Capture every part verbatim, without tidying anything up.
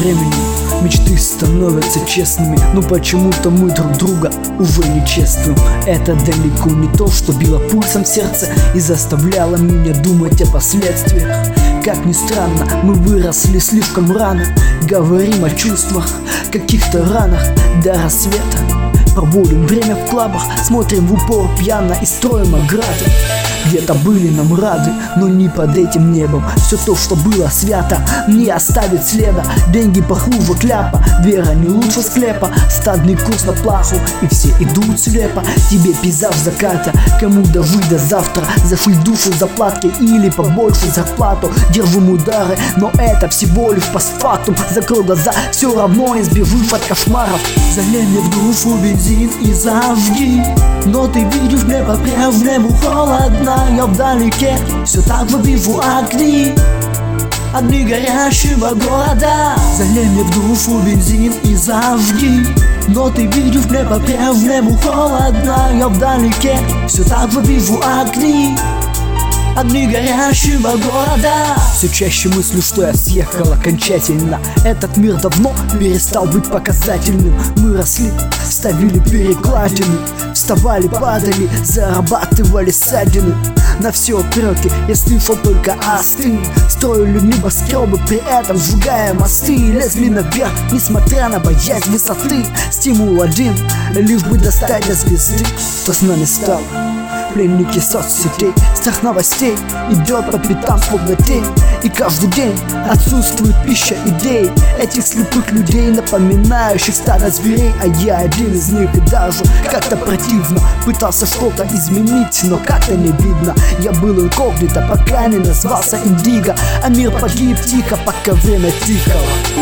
временем мечты становятся честными, но почему-то мы друг друга, увы, не чествуем. Это далеко не то, что било пульсом в сердце и заставляло меня думать о последствиях. Как ни странно, мы выросли слишком рано, говорим о чувствах, каких-то ранах до рассвета. Проводим время в клабах, смотрим в упор пьяно и строим ограды. Где-то были нам рады, но не под этим небом. Все то, что было свято, не оставит следа. Деньги похуже кляпа, вера не лучше склепа. Стадный курс на плаху, и все идут слепо. Тебе пейзаж заката, кому дожить до завтра. Зашли душу заплаткой или побольше зарплату. Держим удары, но это всего лишь постфактум. Закрой глаза, все равно не сбежишь от кошмаров. Залей мне в душу бензин и зажги. Но ты видишь, мне по-прежнему холодно. Я вдалеке все так же вижу огни, огни горящего города. Залей мне в душу бензин и зажги. Но ты видишь, мне по-прежнему холодно. Я вдалеке все так же вижу огни, огни горящего города. Все чаще мыслю, что я съехал окончательно. Этот мир давно перестал быть показательным. Мы росли, ставили перекладины, вставали, падали, зарабатывали ссадины. На все упреки я слышал только асты. Строили небоскребы, при этом сжигая мосты. Лезли наверх, несмотря на боязнь высоты. Стимул один, лишь бы достать до звезды. Что с нами стало? Пленники соцсетей, страх новостей идет по пятам словно тень. И каждый день отсутствует пища идей. Этих слепых людей, напоминающих стадо зверей. А я один из них, и даже как-то противно пытался что-то изменить, но как-то не видно. Я был инкогнито, пока не назвался Индиго. А мир погиб тихо, пока время тихо.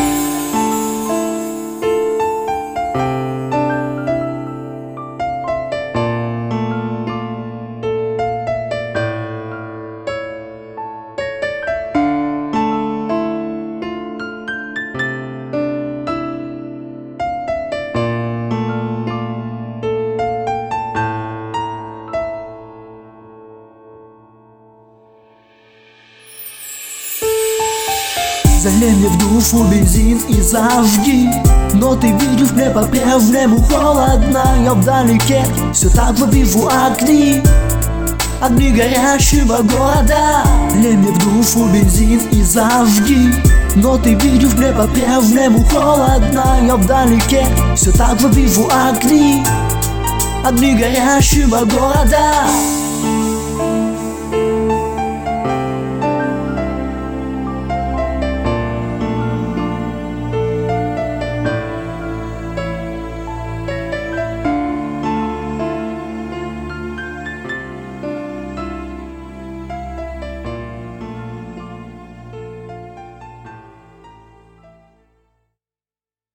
Залей мне в душу бензин и зажги. Но ты видишь, мне по-прежнему холодно. Я вдалеке все так же вижу огни, огни горящего города. Лей мне в душу бензин и зажги. Но ты видишь, мне по-прежнему холодно. Я вдалеке все так же вижу огни, огни горящего города.